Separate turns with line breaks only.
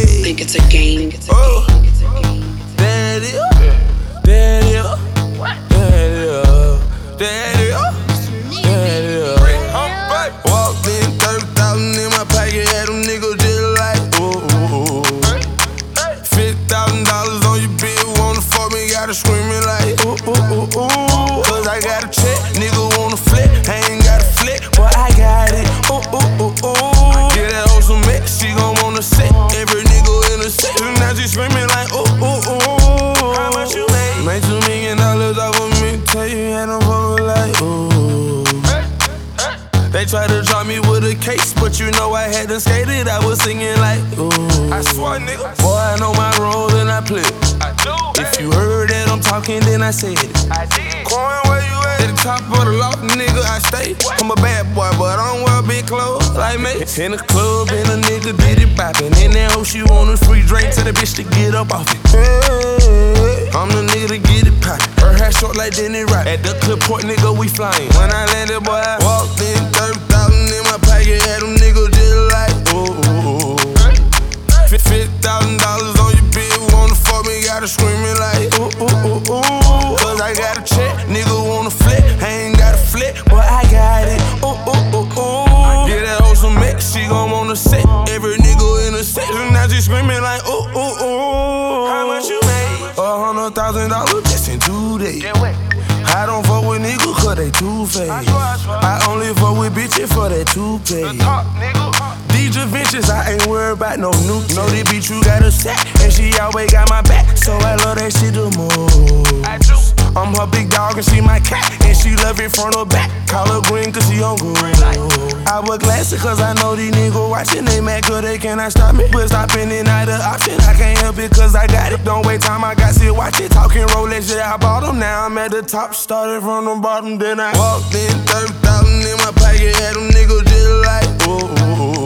Think it's a game.
Oh, there it is. There it is. There it is. There it is. There it is. Walked in, 30,000 in my pocket, had them niggas just like, ooh. $50,000 on your bill, wanna fuck me, gotta screaming like, ooh. Cause I got a check, nigga wanna flip, I ain't got a flip, but I got it, ooh. Get that hoe some mix, she gon' wanna sit, every nigga in the set, now she screaming like, ooh. How much you made? Made $2 million off of me, tell you, had them fuckin' like, ooh. They tried to drop me with a case, but you know I hadn't skated. I was singing like, ooh. I swear, nigga. Boy, I know my role and I play it. I do. If you heard that I'm talking, then I said it. I did. Coin, where you at? At the top of the loft, nigga, I stay. I'm a bad boy, but I don't wear big clothes like me. In the club, and a nigga did it poppin'. In that hoe, she want a free drink, tell the bitch to get up off it. Hey, I'm the nigga to get it poppin'. Her hair short like Denny Rock. At the clip point, nigga, we flyin'. When I landed, boy, I walked in, 30,000 in my pocket, had them niggas just like, ooh. $50,000 on your bill, wanna fuck me, gotta screaming like, ooh. Cause I got a check, nigga wanna flip, I ain't got a flip, but I got it, ooh. Get that hoe some mix, she gon' wanna sit, every nigga in the set, now she screaming like, ooh. How much you made? $100,000 just in 2 days. I don't fuck with niggas cause they two-faced. I only fuck with bitches for that two-pay. These adventures, I ain't worried about no new. Know this bitch you got a set, and she always got my back. So I love that shit the most. I'm her big dog and she my cat, and she love it front or back. Call her green cause she on good. I wear glasses cause I know these niggas watching. They mad cause they cannot stop me. But stopping it not an option. I can't help it cause I got it. Don't wait time, I got shit, watch it. Talking Rolex, yeah, I bought them. Now I'm at the top, started from the bottom. Then I walked in, 30,000 in my pocket, had them niggas just like, ooh.